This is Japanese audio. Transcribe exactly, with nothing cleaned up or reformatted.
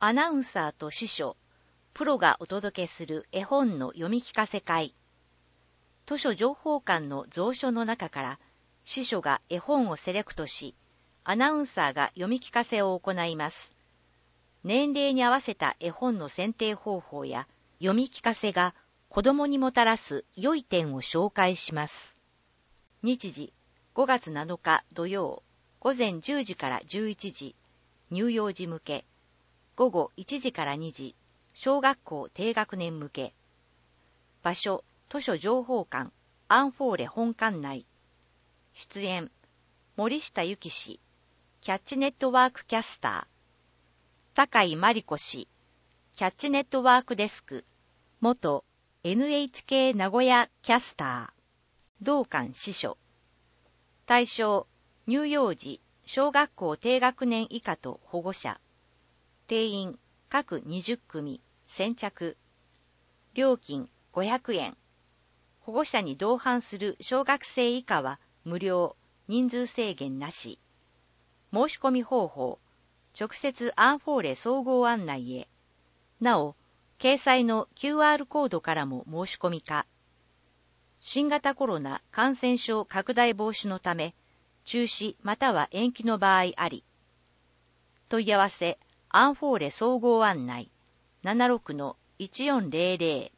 アナウンサーと司書、プロがお届けする絵本の読み聞かせ会。図書情報館の蔵書の中から司書が絵本をセレクトし、アナウンサーが読み聞かせを行います。年齢に合わせた絵本の選定方法や読み聞かせが子供にもたらす良い点を紹介します。日時ごがつなのか土曜、午前じゅうじからじゅういちじ、乳幼児向け。午後いちじからにじ、小学校低学年向け。場所、図書情報館、アンフォーレ本館内。出演、森下由紀氏、キャッチネットワークキャスター。坂井真理子氏、キャッチネットワークデスク、元 エヌエイチケー 名古屋キャスター。同館司書。対象、乳幼児、小学校低学年以下と保護者。定員、各にじゅっくみ、先着。料金、ごひゃくえん。保護者に同伴する小学生以下は無料、人数制限なし。申し込み方法、直接アンフォーレ総合案内へ。なお、掲載の キューアール コードからも申し込み可。新型コロナ感染症拡大防止のため、中止または延期の場合あり。問い合わせ、アンフォーレ総合案内 ななじゅうろくのいちよんゼロゼロ